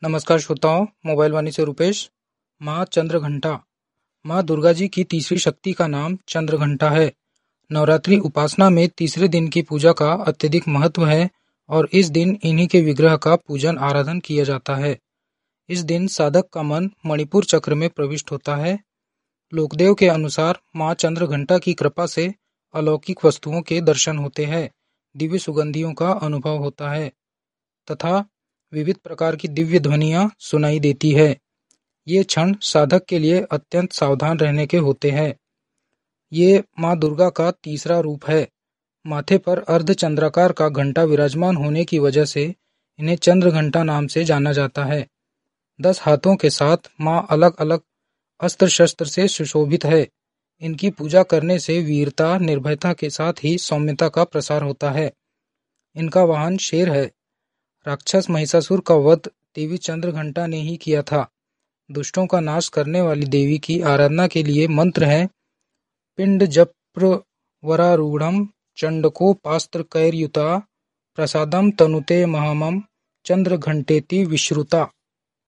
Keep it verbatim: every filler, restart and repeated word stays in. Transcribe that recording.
नमस्कार श्रोताओं, मोबाइल वाणी से रूपेश। माँ चंद्रघंटा। माँ दुर्गा जी की तीसरी शक्ति का नाम चंद्रघंटा है। नवरात्रि उपासना में तीसरे दिन की पूजा का अत्यधिक महत्व है और इस दिन इन्हीं के विग्रह का पूजन आराधन किया जाता है। इस दिन साधक का मन मणिपुर चक्र में प्रविष्ट होता है। लोकदेव के अनुसार माँ चंद्रघंटा की कृपा से अलौकिक वस्तुओं के दर्शन होते हैं, दिव्य सुगंधियों का अनुभव होता है तथा विविध प्रकार की दिव्य ध्वनियाँ सुनाई देती है। ये क्षण साधक के लिए अत्यंत सावधान रहने के होते हैं। ये माँ दुर्गा का तीसरा रूप है। माथे पर अर्धचंद्राकार का घंटा विराजमान होने की वजह से इन्हें चंद्रघंटा नाम से जाना जाता है। दस हाथों के साथ माँ अलग अलग अस्त्र शस्त्र से सुशोभित है। इनकी पूजा करने से वीरता, निर्भयता के साथ ही सौम्यता का प्रसार होता है। इनका वाहन शेर है। राक्षस महिषासुर का वध देवी चंद्रघंटा ने ही किया था। दुष्टों का नाश करने वाली देवी की आराधना के लिए मंत्र है पिंड जप्र वरारूढ़म चंडकोपास्त्र कैर्युता प्रसादम तनुते महामम चंद्रघंटेति विश्रुता।